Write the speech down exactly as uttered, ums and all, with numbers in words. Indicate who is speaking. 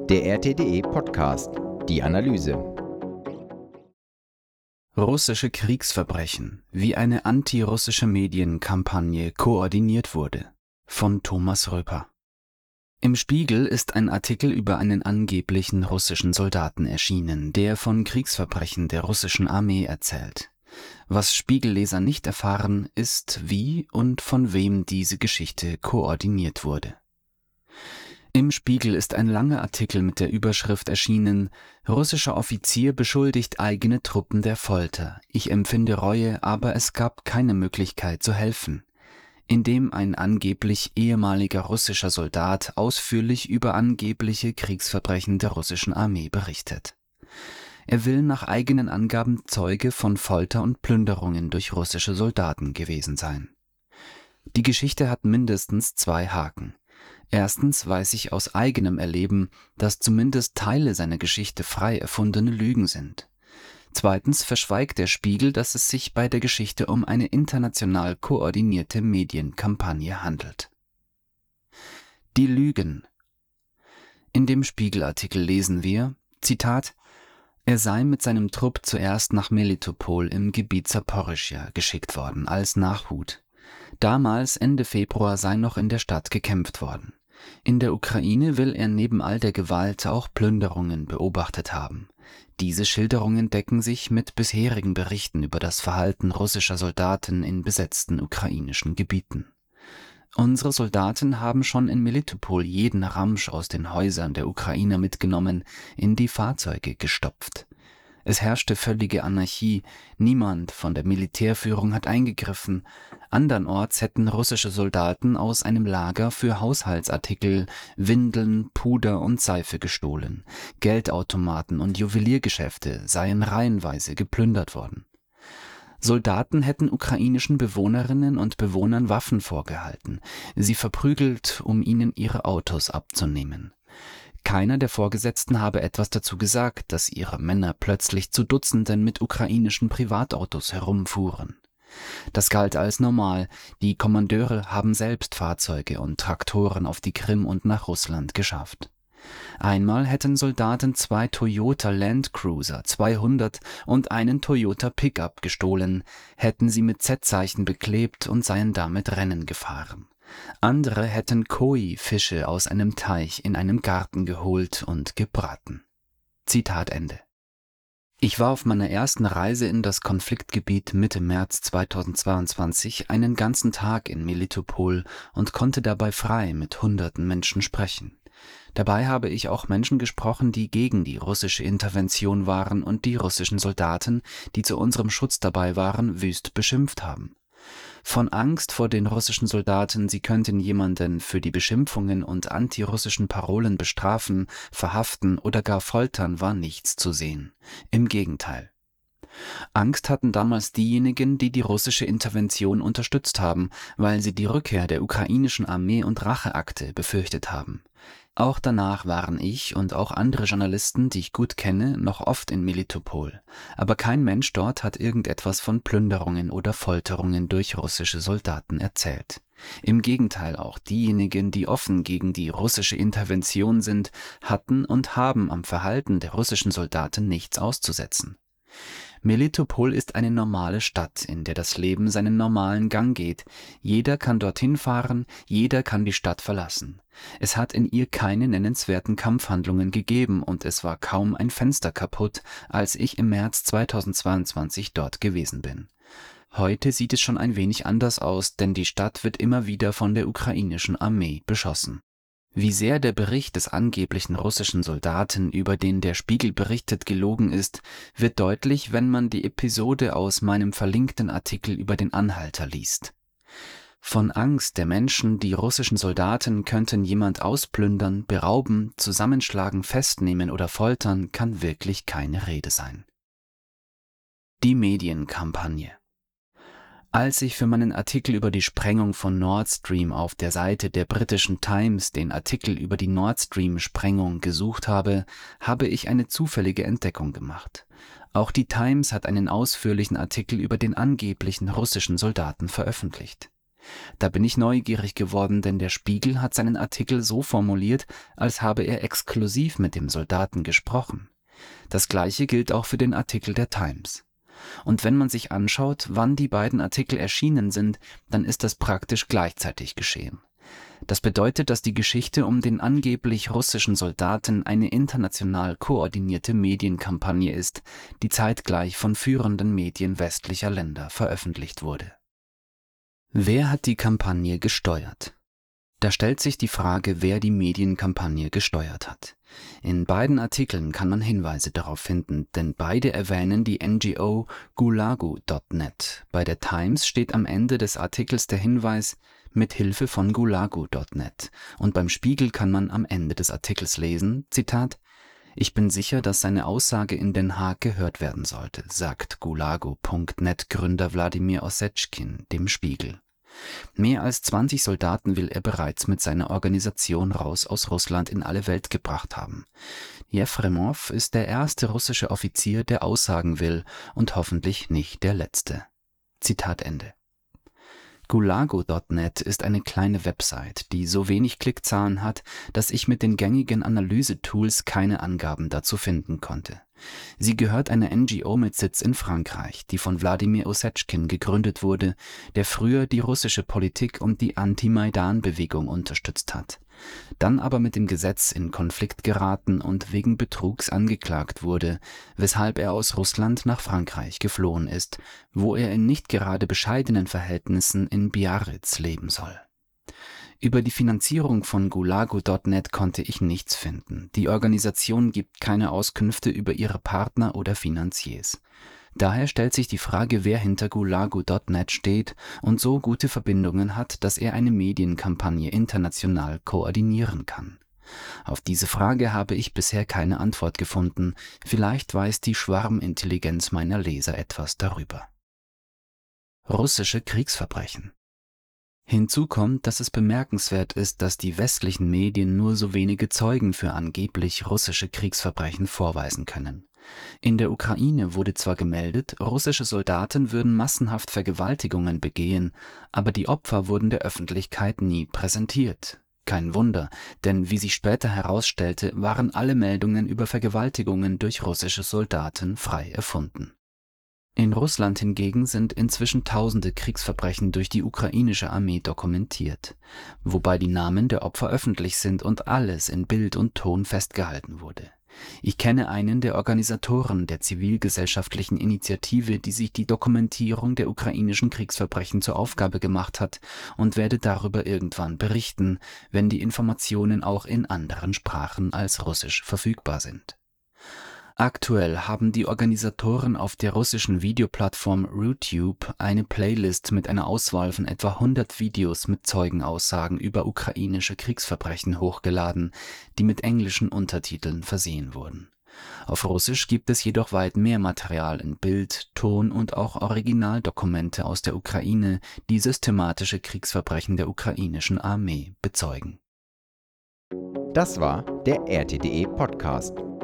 Speaker 1: Der R T D E-Podcast, die Analyse.
Speaker 2: Russische Kriegsverbrechen, wie eine antirussische Medienkampagne koordiniert wurde, von Thomas Röper. Im Spiegel ist ein Artikel über einen angeblichen russischen Soldaten erschienen, der von Kriegsverbrechen der russischen Armee erzählt. Was Spiegelleser nicht erfahren, ist, wie und von wem diese Geschichte koordiniert wurde. Im Spiegel ist ein langer Artikel mit der Überschrift erschienen: Russischer Offizier beschuldigt eigene Truppen der Folter. Ich empfinde Reue, aber es gab keine Möglichkeit zu helfen. In dem ein angeblich ehemaliger russischer Soldat ausführlich über angebliche Kriegsverbrechen der russischen Armee berichtet. Er will nach eigenen Angaben Zeuge von Folter und Plünderungen durch russische Soldaten gewesen sein. Die Geschichte hat mindestens zwei Haken. Erstens weiß ich aus eigenem Erleben, dass zumindest Teile seiner Geschichte frei erfundene Lügen sind. Zweitens verschweigt der Spiegel, dass es sich bei der Geschichte um eine international koordinierte Medienkampagne handelt. Die Lügen. In dem Spiegelartikel lesen wir, Zitat, er sei mit seinem Trupp zuerst nach Melitopol im Gebiet Saporischschja geschickt worden als Nachhut. Damals, Ende Februar, sei noch in der Stadt gekämpft worden. In der Ukraine will er neben all der Gewalt auch Plünderungen beobachtet haben. Diese Schilderungen decken sich mit bisherigen Berichten über das Verhalten russischer Soldaten in besetzten ukrainischen Gebieten. Unsere Soldaten haben schon in Melitopol jeden Ramsch aus den Häusern der Ukrainer mitgenommen, in die Fahrzeuge gestopft. Es herrschte völlige Anarchie, niemand von der Militärführung hat eingegriffen. Andernorts hätten russische Soldaten aus einem Lager für Haushaltsartikel, Windeln, Puder und Seife gestohlen. Geldautomaten und Juweliergeschäfte seien reihenweise geplündert worden. Soldaten hätten ukrainischen Bewohnerinnen und Bewohnern Waffen vorgehalten, sie verprügelt, um ihnen ihre Autos abzunehmen. Keiner der Vorgesetzten habe etwas dazu gesagt, dass ihre Männer plötzlich zu Dutzenden mit ukrainischen Privatautos herumfuhren. Das galt als normal, die Kommandeure haben selbst Fahrzeuge und Traktoren auf die Krim und nach Russland geschafft. Einmal hätten Soldaten zwei Toyota Land Cruiser zweihundert und einen Toyota Pickup gestohlen, hätten sie mit Z-Zeichen beklebt und seien damit Rennen gefahren. Andere hätten Koi-Fische aus einem Teich in einem Garten geholt und gebraten. Zitat Ende. Ich war auf meiner ersten Reise in das Konfliktgebiet Mitte März zweitausendzweiundzwanzig einen ganzen Tag in Melitopol und konnte dabei frei mit hunderten Menschen sprechen. Dabei habe ich auch Menschen gesprochen, die gegen die russische Intervention waren und die russischen Soldaten, die zu unserem Schutz dabei waren, wüst beschimpft haben. Von Angst vor den russischen Soldaten, sie könnten jemanden für die Beschimpfungen und antirussischen Parolen bestrafen, verhaften oder gar foltern, war nichts zu sehen. Im Gegenteil. Angst hatten damals diejenigen, die die russische Intervention unterstützt haben, weil sie die Rückkehr der ukrainischen Armee und Racheakte befürchtet haben. Auch danach waren ich und auch andere Journalisten, die ich gut kenne, noch oft in Melitopol. Aber kein Mensch dort hat irgendetwas von Plünderungen oder Folterungen durch russische Soldaten erzählt. Im Gegenteil, auch diejenigen, die offen gegen die russische Intervention sind, hatten und haben am Verhalten der russischen Soldaten nichts auszusetzen. Melitopol ist eine normale Stadt, in der das Leben seinen normalen Gang geht. Jeder kann dorthin fahren, jeder kann die Stadt verlassen. Es hat in ihr keine nennenswerten Kampfhandlungen gegeben und es war kaum ein Fenster kaputt, als ich im März zweitausendzweiundzwanzig dort gewesen bin. Heute sieht es schon ein wenig anders aus, denn die Stadt wird immer wieder von der ukrainischen Armee beschossen. Wie sehr der Bericht des angeblichen russischen Soldaten, über den der Spiegel berichtet, gelogen ist, wird deutlich, wenn man die Episode aus meinem verlinkten Artikel über den Anhalter liest. Von Angst der Menschen, die russischen Soldaten könnten jemand ausplündern, berauben, zusammenschlagen, festnehmen oder foltern, kann wirklich keine Rede sein. Die Medienkampagne. Als ich für meinen Artikel über die Sprengung von Nord Stream auf der Seite der britischen Times den Artikel über die Nord Stream-Sprengung gesucht habe, habe ich eine zufällige Entdeckung gemacht. Auch die Times hat einen ausführlichen Artikel über den angeblichen russischen Soldaten veröffentlicht. Da bin ich neugierig geworden, denn der Spiegel hat seinen Artikel so formuliert, als habe er exklusiv mit dem Soldaten gesprochen. Das Gleiche gilt auch für den Artikel der Times. Und wenn man sich anschaut, wann die beiden Artikel erschienen sind, dann ist das praktisch gleichzeitig geschehen. Das bedeutet, dass die Geschichte um den angeblich russischen Soldaten eine international koordinierte Medienkampagne ist, die zeitgleich von führenden Medien westlicher Länder veröffentlicht wurde. Wer hat die Kampagne gesteuert? Da stellt sich die Frage, wer die Medienkampagne gesteuert hat. In beiden Artikeln kann man Hinweise darauf finden, denn beide erwähnen die N G O Gulagu Punkt net. Bei der Times steht am Ende des Artikels der Hinweis mit Hilfe von Gulagu Punkt net und beim Spiegel kann man am Ende des Artikels lesen, Zitat, „Ich bin sicher, dass seine Aussage in Den Haag gehört werden sollte“, sagt Gulagu Punkt net Gründer Wladimir Ossetschkin dem Spiegel. Mehr als zwanzig Soldaten will er bereits mit seiner Organisation raus aus Russland in alle Welt gebracht haben. Jefremow ist der erste russische Offizier, der aussagen will und hoffentlich nicht der letzte. Zitat Ende. Gulagu Punkt net ist eine kleine Website, die so wenig Klickzahlen hat, dass ich mit den gängigen Analysetools keine Angaben dazu finden konnte. Sie gehört einer N G O mit Sitz in Frankreich, die von Wladimir Ossetschkin gegründet wurde, der früher die russische Politik und die Anti-Maidan-Bewegung unterstützt hat, dann aber mit dem Gesetz in Konflikt geraten und wegen Betrugs angeklagt wurde, weshalb er aus Russland nach Frankreich geflohen ist, wo er in nicht gerade bescheidenen Verhältnissen in Biarritz leben soll. Über die Finanzierung von Gulagu Punkt net konnte ich nichts finden. Die Organisation gibt keine Auskünfte über ihre Partner oder Finanziers. Daher stellt sich die Frage, wer hinter Gulagu Punkt net steht und so gute Verbindungen hat, dass er eine Medienkampagne international koordinieren kann. Auf diese Frage habe ich bisher keine Antwort gefunden. Vielleicht weiß die Schwarmintelligenz meiner Leser etwas darüber. Russische Kriegsverbrechen. Hinzu kommt, dass es bemerkenswert ist, dass die westlichen Medien nur so wenige Zeugen für angeblich russische Kriegsverbrechen vorweisen können. In der Ukraine wurde zwar gemeldet, russische Soldaten würden massenhaft Vergewaltigungen begehen, aber die Opfer wurden der Öffentlichkeit nie präsentiert. Kein Wunder, denn wie sich später herausstellte, waren alle Meldungen über Vergewaltigungen durch russische Soldaten frei erfunden. In Russland hingegen sind inzwischen tausende Kriegsverbrechen durch die ukrainische Armee dokumentiert, wobei die Namen der Opfer öffentlich sind und alles in Bild und Ton festgehalten wurde. Ich kenne einen der Organisatoren der zivilgesellschaftlichen Initiative, die sich die Dokumentierung der ukrainischen Kriegsverbrechen zur Aufgabe gemacht hat und werde darüber irgendwann berichten, wenn die Informationen auch in anderen Sprachen als Russisch verfügbar sind. Aktuell haben die Organisatoren auf der russischen Videoplattform RuTube eine Playlist mit einer Auswahl von etwa hundert Videos mit Zeugenaussagen über ukrainische Kriegsverbrechen hochgeladen, die mit englischen Untertiteln versehen wurden. Auf Russisch gibt es jedoch weit mehr Material in Bild, Ton und auch Originaldokumente aus der Ukraine, die systematische Kriegsverbrechen der ukrainischen Armee bezeugen.
Speaker 1: Das war der R T D E Podcast.